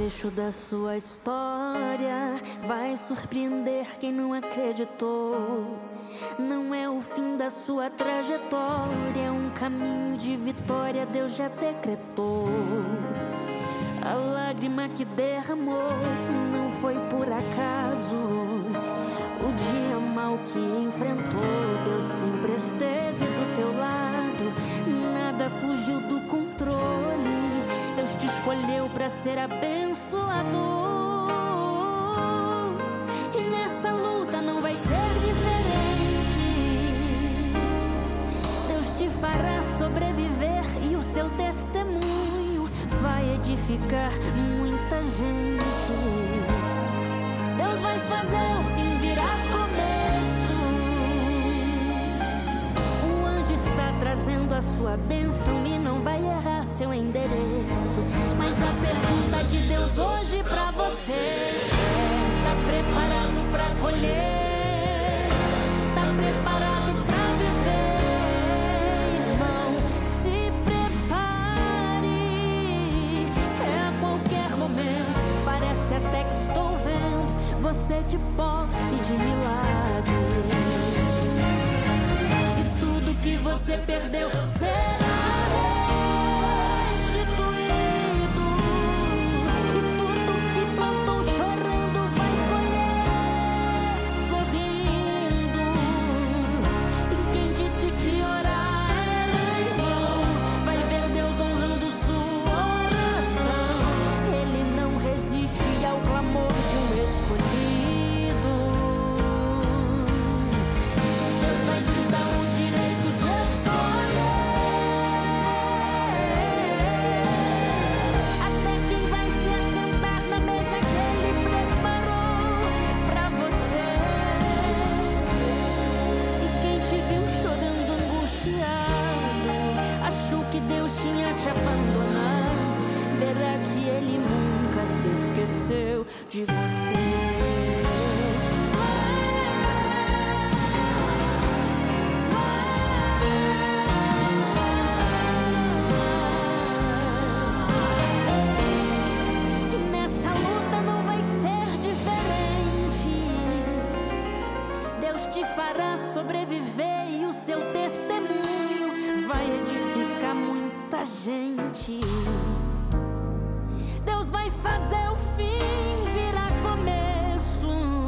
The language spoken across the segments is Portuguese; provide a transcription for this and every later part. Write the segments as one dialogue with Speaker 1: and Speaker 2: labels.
Speaker 1: desfecho da sua história vai surpreender quem não acreditou. Não é o fim da sua trajetória, é um caminho de vitória, Deus já decretou. A lágrima que derramou não foi por acaso. O dia mau que enfrentou, Deus sempre esteve do teu lado. Nada fugiu do controle, Deus te escolheu pra ser abençoador. E nessa luta não vai ser diferente. Deus te fará sobreviver e o seu testemunho vai edificar muita gente. Deus vai fazer o fim virar começo. O anjo está trazendo a sua bênção e não vai errar seu endereço. Mas a pergunta de Deus hoje pra você é: tá preparado pra colher? Tá preparado pra viver? Irmão, se prepare. É a qualquer momento, parece até que estou vendo você de posse de milagre. E tudo que você perdeu será restituído. E tudo que plantou chorando vai colher sorrindo. E quem disse que orar era em vão vai ver Deus honrando sua oração. Ele não resiste ao clamor de um escolhido. Deus vai te dar o direito de escolher. Até quem vai se assentar na mesa que Ele preparou pra você. E quem te viu chorando, angustiado, achou que Deus tinha te abandonado, verá que Ele nunca se esqueceu de você. E nessa luta não vai ser diferente. Deus te fará sobreviver e o seu testemunho vai edificar muita gente. Deus vai fazer o fim virar começo.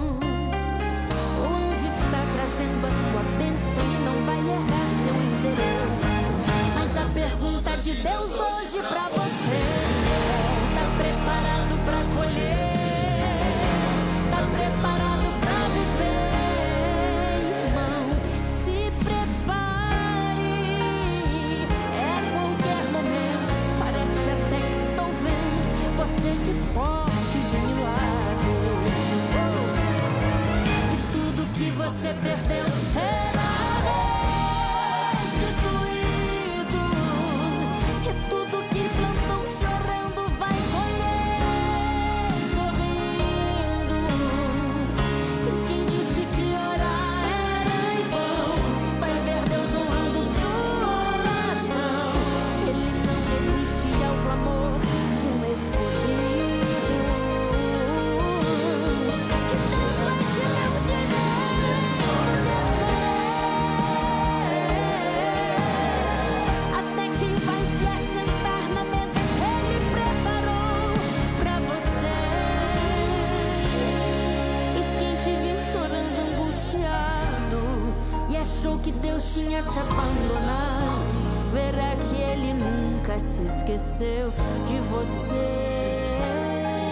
Speaker 1: O anjo está trazendo a sua bênção e não vai errar seu endereço. Mas a pergunta de Deus hoje pra você é: tá preparado pra colher? Tá preparado pra viver? Irmão, se prepare. É a qualquer momento, parece até que estou vendo você de posse de milagre. E tudo que você perdeu será restituído. E tudo que plantou chorando vai colher sorrindo. E quem disse que orar era em vão vai ver Deus honrando sua oração. Ele não resiste ao clamor de um escolhido. E Deus vai te dar o direito de escolher. Até quem vai se assentar na mesa que Ele preparou pra você. E quem te viu chorando, angustiado, e achou que Deus tinha te abandonado, verá que Ele nunca se esqueceu de você.